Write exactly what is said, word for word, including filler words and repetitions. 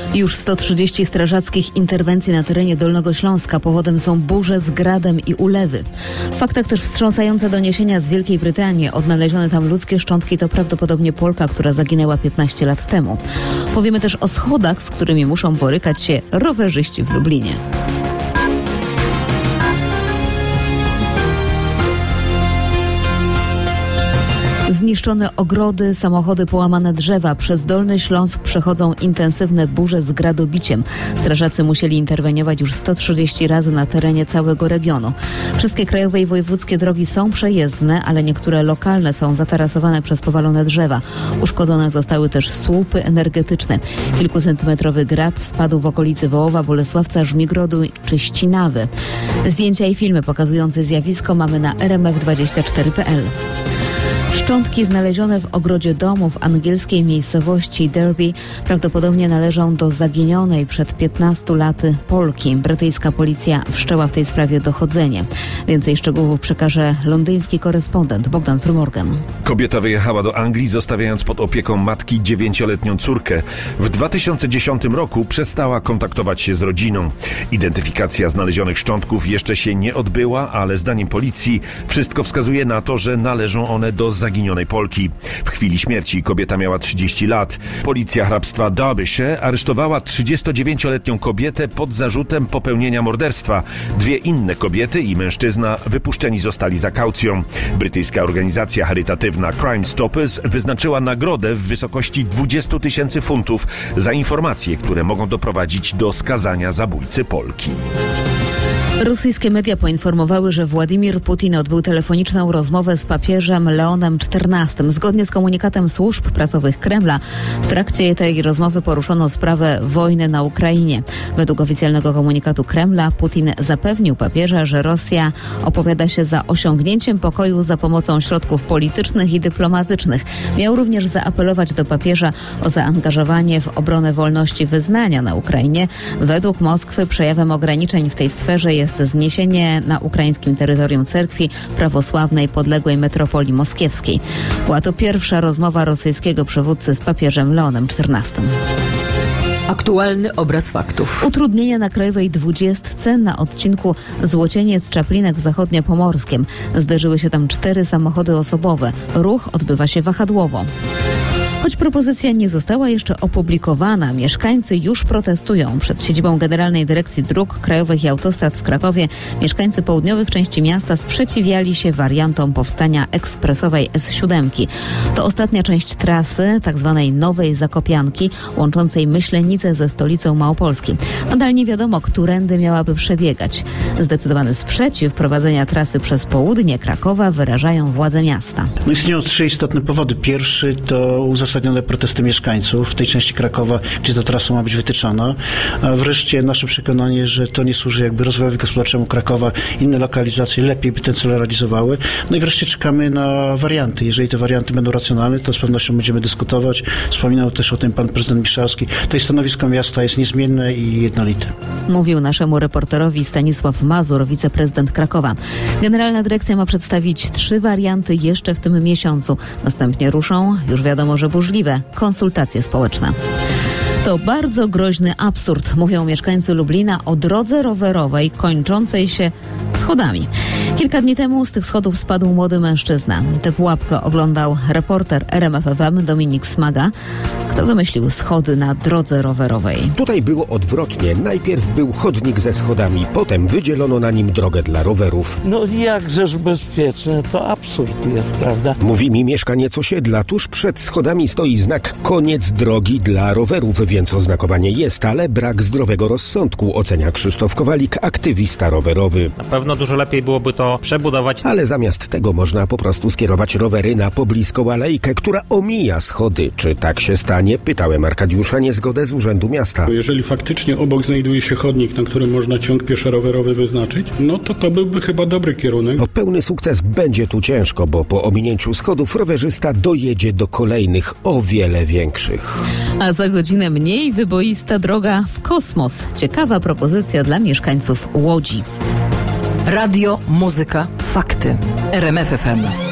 Już sto trzydzieści strażackich interwencji na terenie Dolnego Śląska. Powodem są burze z gradem i ulewy. W faktach też wstrząsające doniesienia z Wielkiej Brytanii. Odnalezione tam ludzkie szczątki to prawdopodobnie Polka, która zaginęła piętnaście lat temu. Powiemy też o schodach, z którymi muszą borykać się rowerzyści w Lublinie. Zniszczone ogrody, samochody, połamane drzewa. Przez Dolny Śląsk przechodzą intensywne burze z gradobiciem. Strażacy musieli interweniować już sto trzydzieści razy na terenie całego regionu. Wszystkie krajowe i wojewódzkie drogi są przejezdne, ale niektóre lokalne są zatarasowane przez powalone drzewa. Uszkodzone zostały też słupy energetyczne. Kilkucentymetrowy grad spadł w okolicy Wołowa, Bolesławca, Żmigrodu czy Ścinawy. Zdjęcia i filmy pokazujące zjawisko mamy na r m f dwadzieścia cztery kropka p l. Szczątki znalezione w ogrodzie domu w angielskiej miejscowości Derby prawdopodobnie należą do zaginionej przed piętnastu laty Polki. Brytyjska policja wszczęła w tej sprawie dochodzenie. Więcej szczegółów przekaże londyński korespondent Bogdan Frymorgan. Kobieta wyjechała do Anglii, zostawiając pod opieką matki dziewięcioletnią córkę. W dwa tysiące dziesiątym roku przestała kontaktować się z rodziną. Identyfikacja znalezionych szczątków jeszcze się nie odbyła, ale zdaniem policji wszystko wskazuje na to, że należą one do zaginionej Polki. W chwili śmierci kobieta miała trzydzieści lat. Policja hrabstwa Derbyshire aresztowała trzydziestodziewięcioletnią kobietę pod zarzutem popełnienia morderstwa. Dwie inne kobiety i mężczyzna wypuszczeni zostali za kaucją. Brytyjska organizacja charytatywna Crime Stoppers wyznaczyła nagrodę w wysokości dwadzieścia tysięcy funtów za informacje, które mogą doprowadzić do skazania zabójcy Polki. Rosyjskie media poinformowały, że Władimir Putin odbył telefoniczną rozmowę z papieżem Leonem czternastym. Zgodnie z komunikatem służb prasowych Kremla, w trakcie tej rozmowy poruszono sprawę wojny na Ukrainie. Według oficjalnego komunikatu Kremla Putin zapewnił papieża, że Rosja opowiada się za osiągnięciem pokoju za pomocą środków politycznych i dyplomatycznych. Miał również zaapelować do papieża o zaangażowanie w obronę wolności wyznania na Ukrainie. Według Moskwy przejawem ograniczeń w tej sferze jest zniesienie na ukraińskim terytorium cerkwi prawosławnej podległej metropolii moskiewskiej. Była to pierwsza rozmowa rosyjskiego przywódcy z papieżem Leonem czternastym. Aktualny obraz faktów. Utrudnienia na krajowej dwudziestce na odcinku Złocieniec-Czaplinek w Zachodniopomorskiem. Zderzyły się tam cztery samochody osobowe. Ruch odbywa się wahadłowo. Choć propozycja nie została jeszcze opublikowana, mieszkańcy już protestują. Przed siedzibą Generalnej Dyrekcji Dróg Krajowych i Autostrad w Krakowie mieszkańcy południowych części miasta sprzeciwiali się wariantom powstania ekspresowej S siedem. To ostatnia część trasy tzw. Nowej Zakopianki, łączącej Myślenicę ze stolicą Małopolski. Nadal nie wiadomo, którędy miałaby przebiegać. Zdecydowany sprzeciw prowadzenia trasy przez południe Krakowa wyrażają władze miasta. No istnieją trzy istotne powody. Pierwszy to uzasadnione protesty mieszkańców w tej części Krakowa, gdzie ta trasa ma być wytyczona. A wreszcie nasze przekonanie, że to nie służy jakby rozwojowi gospodarczemu Krakowa. Inne lokalizacje lepiej by ten cel realizowały. No i wreszcie czekamy na warianty. Jeżeli te warianty będą racjonalne, to z pewnością będziemy dyskutować. Wspominał też o tym pan prezydent Miszalski. To stanowisko miasta jest niezmienne i jednolite. Mówił naszemu reporterowi Stanisław Mazur, wiceprezydent Krakowa. Generalna dyrekcja ma przedstawić trzy warianty jeszcze w tym miesiącu. Następnie ruszą, już wiadomo, że burzliwe, konsultacje społeczne. To bardzo groźny absurd, mówią mieszkańcy Lublina o drodze rowerowej kończącej się schodami. Kilka dni temu z tych schodów spadł młody mężczyzna. Tę pułapkę oglądał reporter R M F F M Dominik Smaga. Kto wymyślił schody na drodze rowerowej? Tutaj było odwrotnie. Najpierw był chodnik ze schodami, potem wydzielono na nim drogę dla rowerów. No jakżeż bezpieczne, to absurd jest, prawda? Mówi mi mieszkaniec osiedla. Tuż przed schodami stoi znak koniec drogi dla rowerów, więc oznakowanie jest, ale brak zdrowego rozsądku, ocenia Krzysztof Kowalik, aktywista rowerowy. Na pewno dużo lepiej byłoby to przebudować. Ale zamiast tego można po prostu skierować rowery na pobliską alejkę, która omija schody. Czy tak się stanie? Pytałem Arkadiusza Niezgodę z Urzędu Miasta. Jeżeli faktycznie obok znajduje się chodnik, na którym można ciąg pieszo-rowerowy wyznaczyć, no to to byłby chyba dobry kierunek. O pełny sukces będzie tu ciężko, bo po ominięciu schodów rowerzysta dojedzie do kolejnych, o wiele większych. A za godzinę mniej wyboista droga w kosmos. Ciekawa propozycja dla mieszkańców Łodzi. Radio, muzyka, fakty. R M F F M.